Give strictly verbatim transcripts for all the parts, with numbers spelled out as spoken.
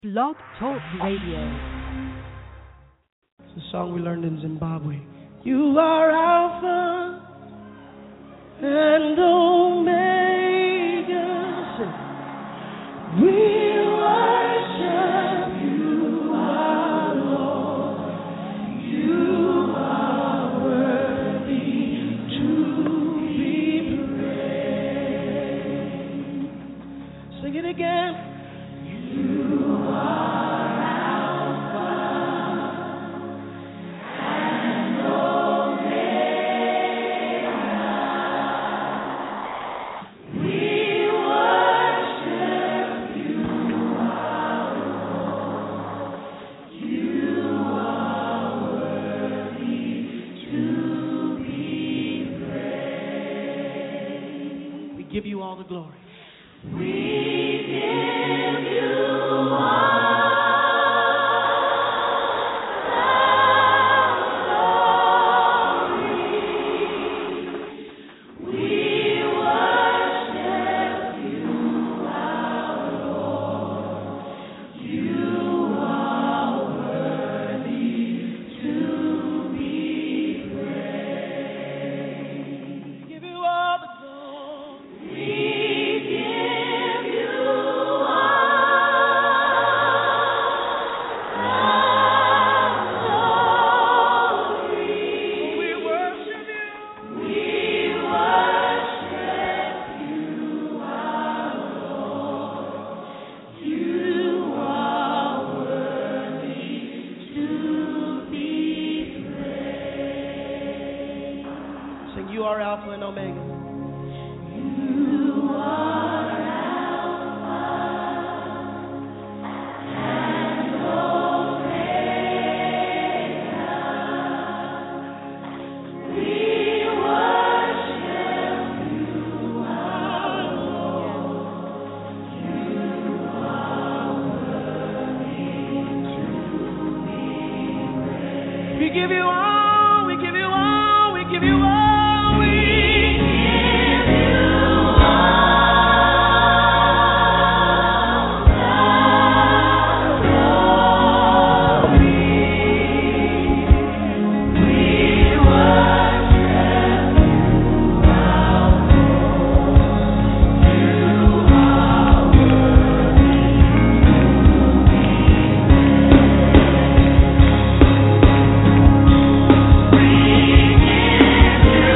Blog Talk Radio. It's a song we learned in Zimbabwe. You are Alpha and Omega. We worship you, our Lord. You are worthy to be praised. Sing it again. Give you all the glory. We give you You are Alpha and Omega. You are Alpha and Omega. We worship you, our Lord. You are worthy to be praised. We give you all, we give you all, we give you all. We give you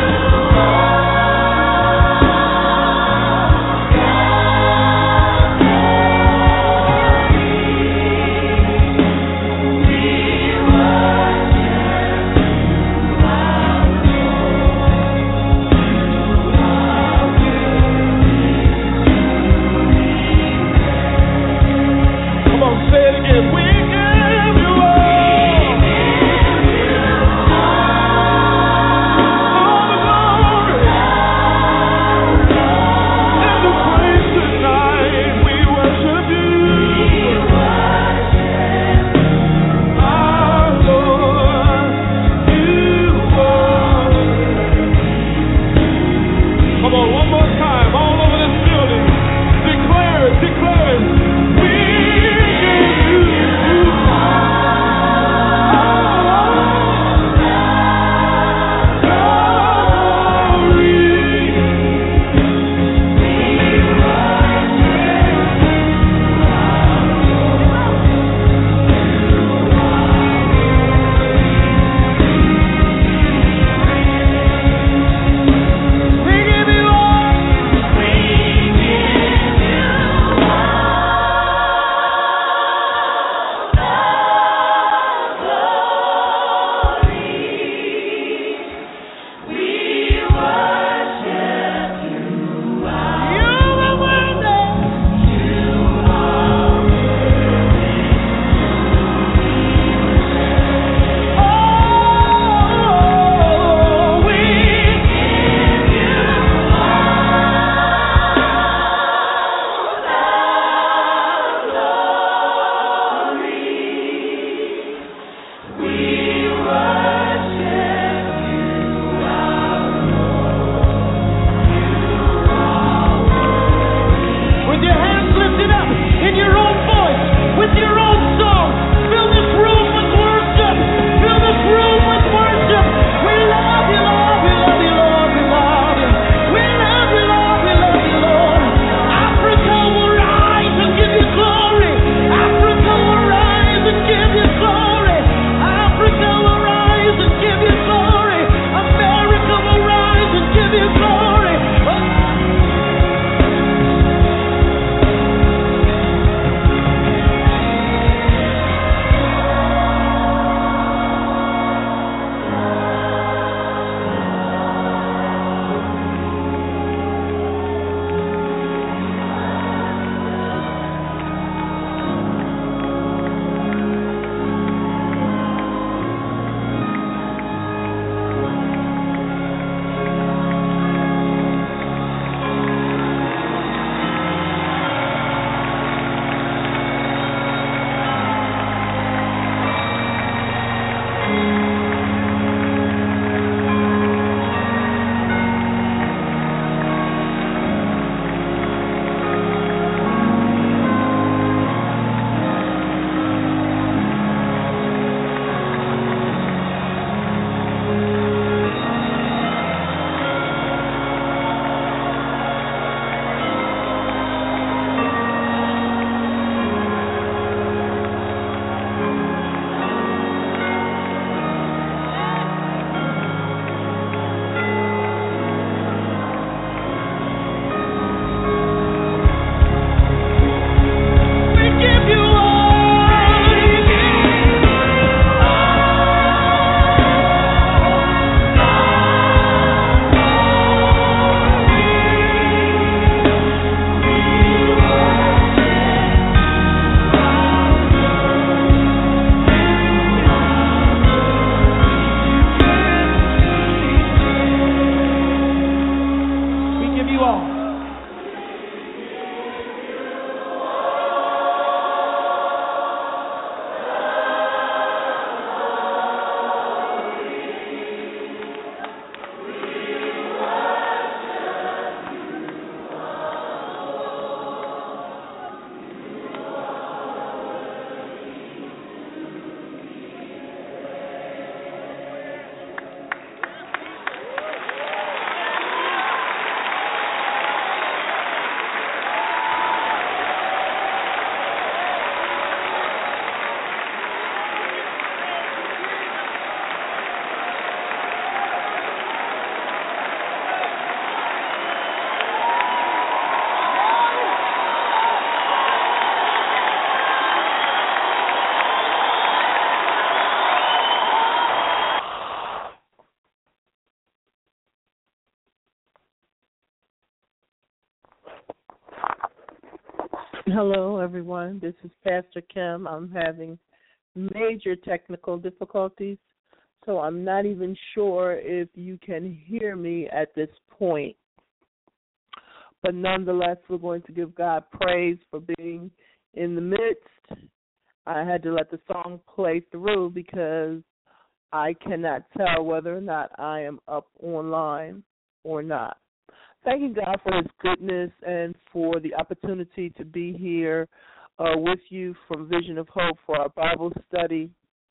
Hello, everyone. This is Pastor Kim. I'm having major technical difficulties, so I'm not even sure if you can hear me at this point. But nonetheless, we're going to give God praise for being in the midst. I had to let the song play through because I cannot tell whether or not I am up online or not. Thanking God for his goodness and for the opportunity to be here uh, with you from Vision of Hope for our Bible study.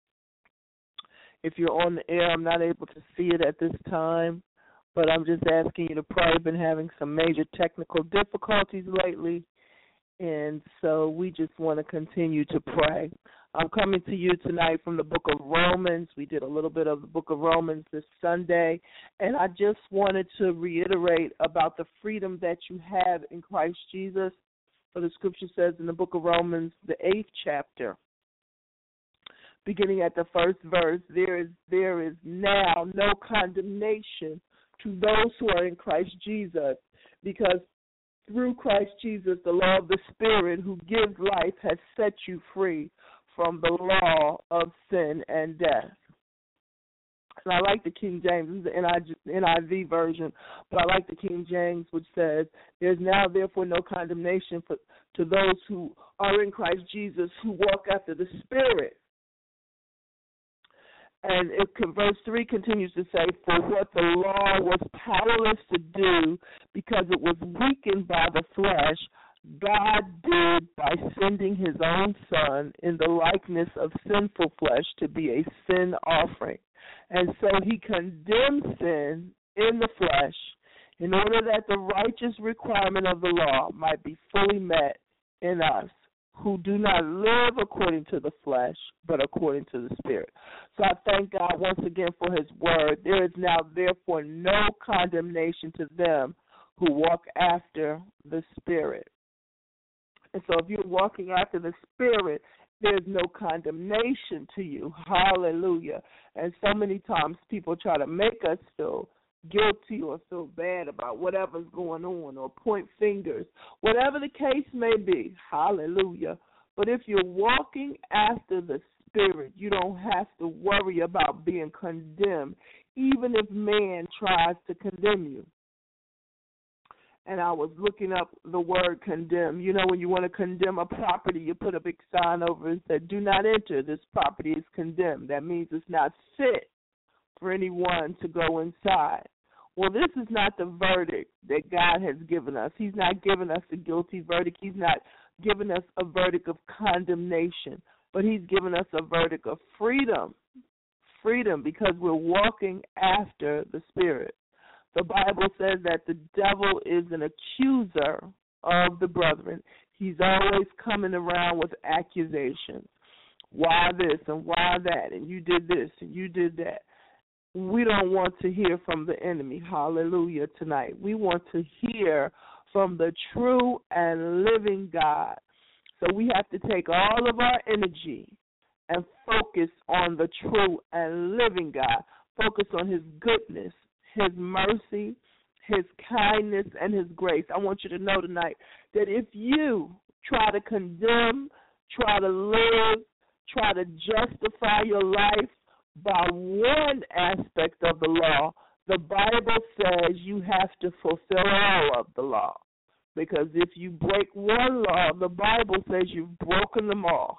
If you're on the air, I'm not able to see it at this time, but I'm just asking you to pray. I've been having some major technical difficulties lately, and so we just want to continue to pray. I'm coming to you tonight from the book of Romans. We did a little bit of the book of Romans this Sunday, and I just wanted to reiterate about the freedom that you have in Christ Jesus. For the scripture says in the book of Romans, the eighth chapter, beginning at the first verse, there is there is now no condemnation to those who are in Christ Jesus, because through Christ Jesus, the law of the Spirit who gives life has set you free from the law of sin and death. And I like the King James, this is the N I V version, but I like the King James, which says, there's now therefore no condemnation for, to those who are in Christ Jesus, who walk after the Spirit. And it, verse three continues to say, for what the law was powerless to do because it was weakened by the flesh, God did by sending his own Son in the likeness of sinful flesh to be a sin offering. And so he condemned sin in the flesh in order that the righteous requirement of the law might be fully met in us, who do not live according to the flesh, but according to the Spirit. So I thank God once again for his word. There is now therefore no condemnation to them who walk after the Spirit. And so if you're walking after the Spirit, there's no condemnation to you. Hallelujah. And so many times people try to make us feel guilty or feel bad about whatever's going on or point fingers, whatever the case may be. Hallelujah. But if you're walking after the Spirit, you don't have to worry about being condemned, even if man tries to condemn you. And I was looking up the word condemn. You know, when you want to condemn a property, you put a big sign over it that said, do not enter. This property is condemned. That means it's not fit for anyone to go inside. Well, this is not the verdict that God has given us. He's not giving us a guilty verdict. He's not giving us a verdict of condemnation, but he's given us a verdict of freedom. Freedom, because we're walking after the Spirit. The Bible says that the devil is an accuser of the brethren. He's always coming around with accusations. Why this and why that, and you did this and you did that. We don't want to hear from the enemy, hallelujah, tonight. We want to hear from the true and living God. So we have to take all of our energy and focus on the true and living God. Focus on his goodness, his mercy, his kindness, and his grace. I want you to know tonight that if you try to condemn, try to live, try to justify your life by one aspect of the law, the Bible says you have to fulfill all of the law. Because if you break one law, the Bible says you've broken them all.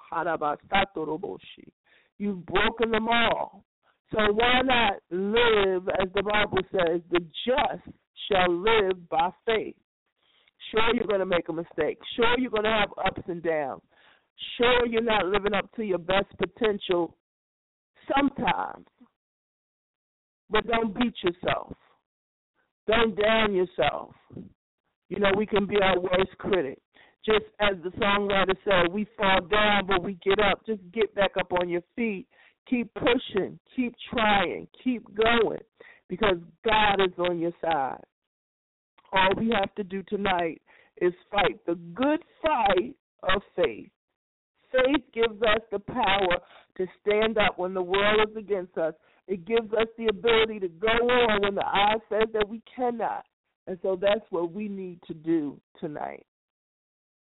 You've broken them all. So why not live, as the Bible says, the just shall live by faith. Sure, you're going to make a mistake. Sure, you're going to have ups and downs. Sure, you're not living up to your best potential sometimes. But don't beat yourself. Don't down yourself. You know, we can be our worst critic. Just as the songwriter said, we fall down, but we get up. Just get back up on your feet. Keep pushing. Keep trying. Keep going, because God is on your side. All we have to do tonight is fight the good fight of faith. Faith gives us the power to stand up when the world is against us. It gives us the ability to go on when the eye says that we cannot. And so that's what we need to do tonight.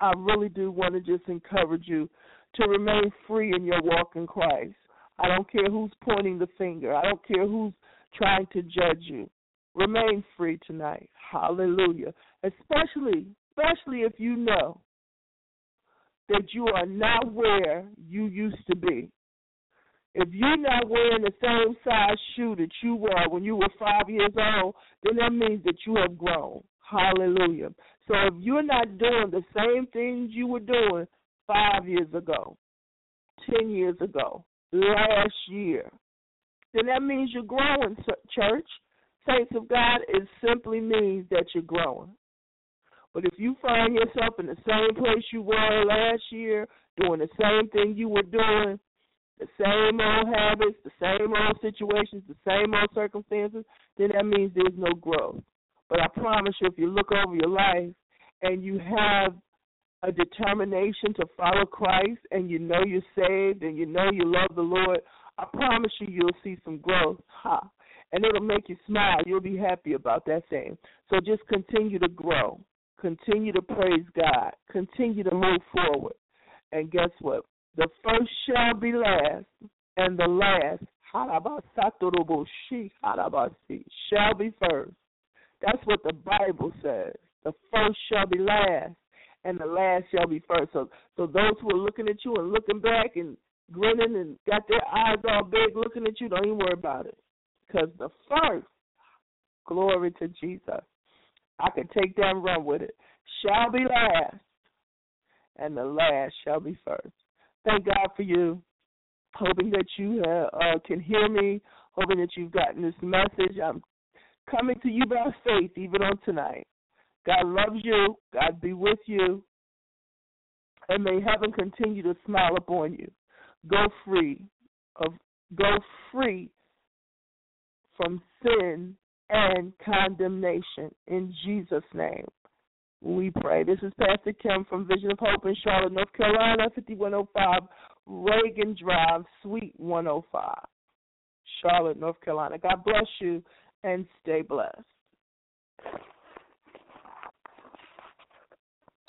I really do want to just encourage you to remain free in your walk in Christ. I don't care who's pointing the finger. I don't care who's trying to judge you. Remain free tonight. Hallelujah. Especially, especially if you know that you are not where you used to be. If you're not wearing the same size shoe that you were when you were five years old, then that means that you have grown. Hallelujah. So if you're not doing the same things you were doing five years ago, ten years ago, last year, then that means you're growing, church. Saints of God, it simply means that you're growing. But if you find yourself in the same place you were last year, doing the same thing you were doing, the same old habits, the same old situations, the same old circumstances, then that means there's no growth. But I promise you, if you look over your life and you have a determination to follow Christ and you know you're saved and you know you love the Lord, I promise you you'll see some growth. Ha. And it'll make you smile. You'll be happy about that thing. So just continue to grow. Continue to praise God. Continue to move forward. And guess what? The first shall be last, and the last shall be first. That's what the Bible says. The first shall be last, and the last shall be first. So, so those who are looking at you and looking back and grinning and got their eyes all big looking at you, don't even worry about it. Because the first, glory to Jesus, I can take that and run with it, shall be last, and the last shall be first. Thank God for you. Hoping that you uh, uh, can hear me, hoping that you've gotten this message. I'm coming to you by faith even on tonight. God loves you. God be with you. And may heaven continue to smile upon you. Go free of go free from sin and condemnation in Jesus' name. We pray. This is Pastor Kim from Vision of Hope in Charlotte, North Carolina, fifty-one oh five Reagan Drive, Suite one oh five, Charlotte, North Carolina. God bless you and stay blessed.